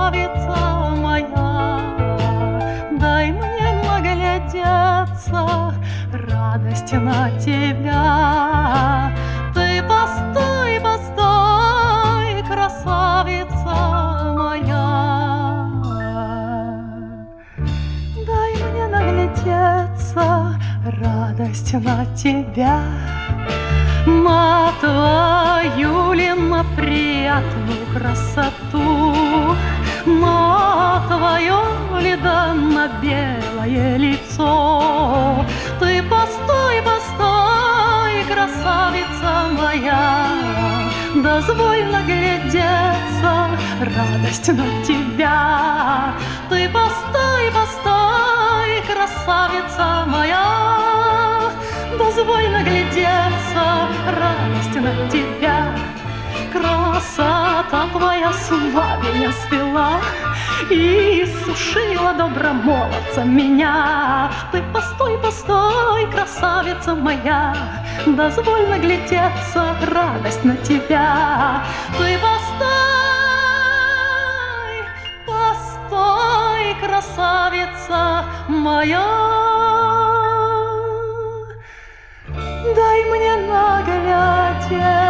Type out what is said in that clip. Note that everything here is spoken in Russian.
красавица моя, дай мне наглядеться, радость на тебя. Ты постой, постой, красавица моя, дай мне наглядеться, радость на тебя. На твою ли на приятную красоту, на твое ли да на белое лицо. Ты постой, постой, красавица моя, дозволь наглядеться, радость на тебя. Ты постой, постой, красавица моя, дозволь наглядеться, радость на тебя. Красота твоя с ума меня свела и иссушила добромолодца меня. Ты постой, постой, красавица моя, дозволь наглядеться, радость на тебя. Ты постой, постой, красавица моя, дай мне наглядеться,